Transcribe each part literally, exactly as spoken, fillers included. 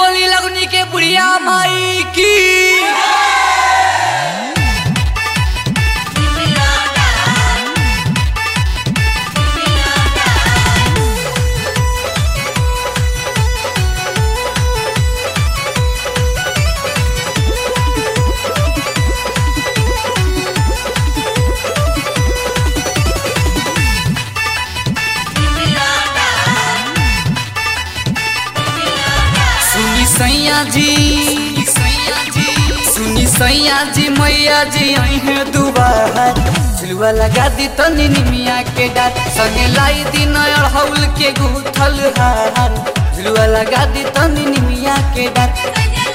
बोली लगनी के बुढ़िया माई की। सैया जी सुनी सैया जी मैया जी आई है दुबार झुलुआ लगा दी तनी निमिया के डार संगे लाई दी नया हौल के गुथल हार झुलुआ लगा दी तनी निमिया के डार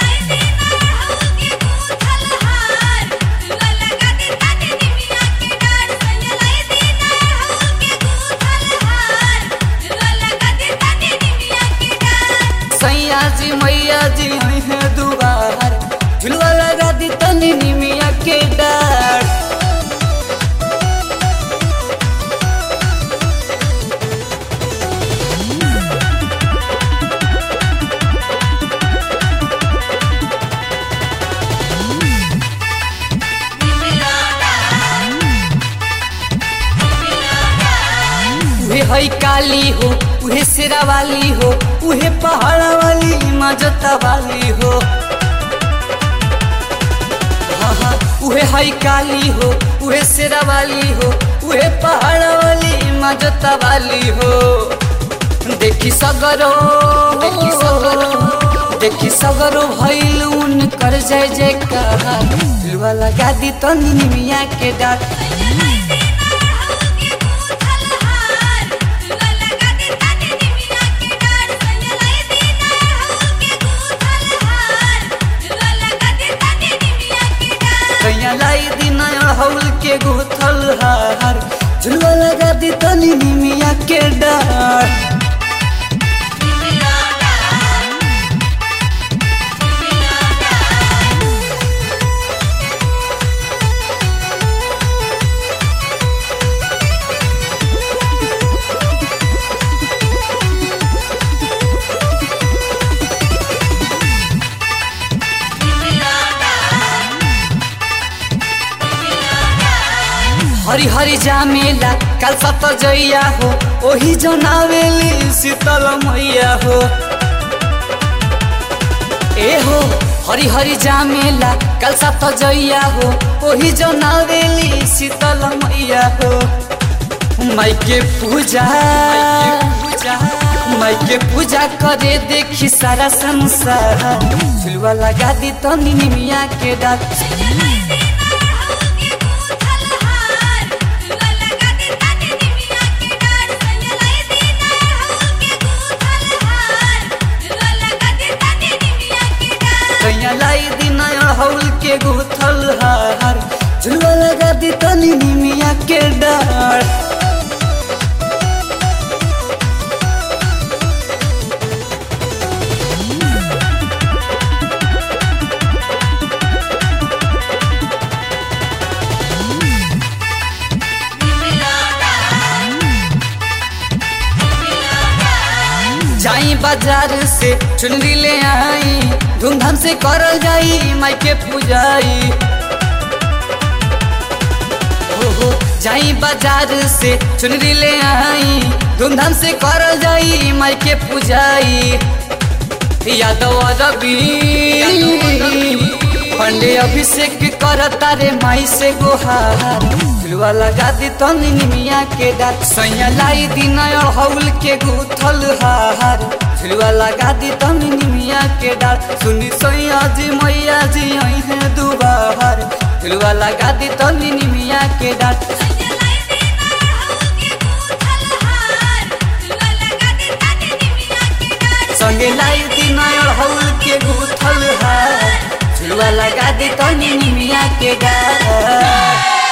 सैया जी मैया जी आई है दुबार झुलुआ लगा दी तनी निमिया के डार। उहे हई काली हो उहे शेरा वाली हो उहे पहाड़ा वाली मजता वाली हो। हाँ हाँ उहे हई काली हो उहे शेरा वाली हो उहे पहाड़ा वाली मजता वाली हो। देखी सगरो देखी सगरो देखी सगरो भइल उन कर जय जयकार झुलुआ लगा दी तनी निमिया के डार। लाई दी नया हौल के गुथल हार झुलुआ लगा दी तनी निमिया के डार। हरी हरी जामेला कल सत जइया हो ओही जनावेली शीतल मैया हो। ए हो हरी हरी जामेला कल सत जइया हो ओही जनावेली शीतल मैया हो। माई के पूजा माई के पूजा करे देखी सारा संसार झुलुआ लगा दी तनी निमिया के डार। लाई दी नया हौल के गुथल हार झुलुआ लगा दी तनी निमिया के डार। जाई बाजार से चुनरी ले आई धूमधाम से करल जाई माई के पूजाई। हो हो जाई बाजार से चुनरी ले आई धूमधाम से करल जाई माई के पूजाई। यादव रवि पंडे अभिषेक करता रे माई से गोहार झुलुआ लगा दी तनी निमिया के डार। सैया लाई दी नया हौल के गुथल हार झुलुआ लगा दी तनी निमिया के डार। सुनी सैया जी मैया जी आई है दुबार झुलुआ लगा दी तनी निमिया के डार। संगे लाई दी नया हौल के गुथल हार झुलुआ लगा दी तनी निमिया के डार।